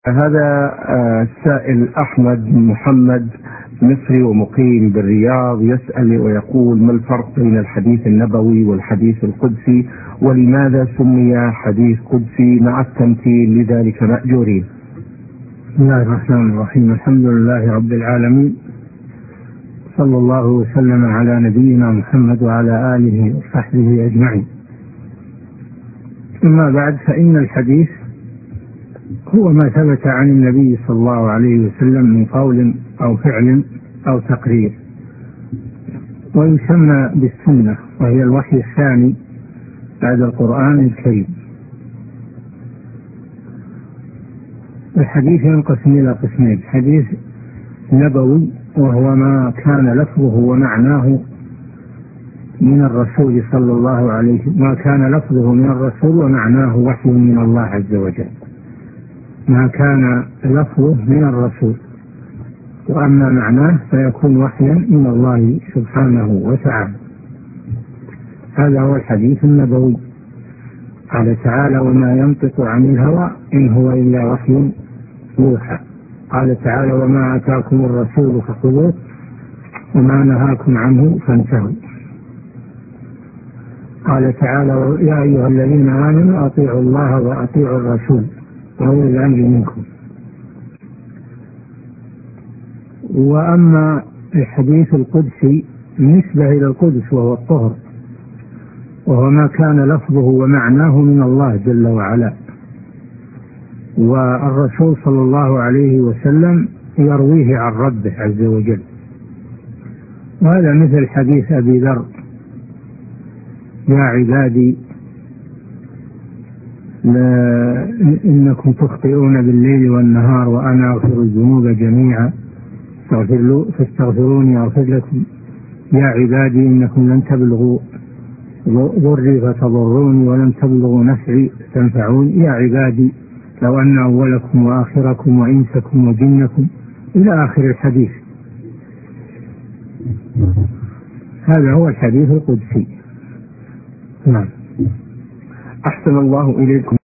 هذا السائل أحمد محمد مصري ومقيم بالرياض يسأل ويقول: ما الفرق بين الحديث النبوي والحديث القدسي، ولماذا سمي حديث قدسي مع التمثيل لذلك مأجورين؟ بسم الله الرحمن الرحيم. الحمد لله رب العالمين، صلى الله وسلم على نبينا محمد وعلى آله وصحبه أجمعين. أما بعد، فإن الحديث هو ما ثبت عن النبي صلى الله عليه وسلم من قول أو فعل أو تقرير، ويسمى بالسنة، وهي الوحي الثاني بعد القرآن الكريم. الحديث ينقسم إلى قسمين: حديث نبوي وهو ما كان لفظه ومعناه من الرسول صلى الله عليه وسلم، ما كان لفظه من الرسول ومعناه وحي من الله عز وجل، ما كان لفظه من الرسول وأما معناه فيكون وحيا من الله سبحانه وتعالى. هذا هو الحديث النبوي. قال تعالى: وما ينطق عن الهوى إن هو إلا وحي يوحى. قال تعالى: وما آتاكم الرسول فخذوه وما نهاكم عنه فانتهوا. قال تعالى: يا أيها الذين آمنوا أطيعوا الله وأطيعوا الرسول وأولي الأمر منكم. وأما الحديث القدسي بالنسبة إلى القدس وهو الطهر، وهو ما كان لفظه ومعناه من الله جل وعلا، والرسول صلى الله عليه وسلم يرويه عن ربه عز وجل. وهذا مثل حديث أبي ذر: يا عبادي إنكم تخطئون بالليل والنهار وأنا أغفر الذنوب جميعا فاستغفروني أغفر لكم. يا عبادي إنكم لن تبلغوا ضري فتضروني ولن تبلغوا نفعي فتنفعوني. يا عبادي لو أن أولكم وآخركم وإنسكم وجنكم، إلى آخر الحديث. هذا هو الحديث القدسي. نعم. أحسن الله إليكم.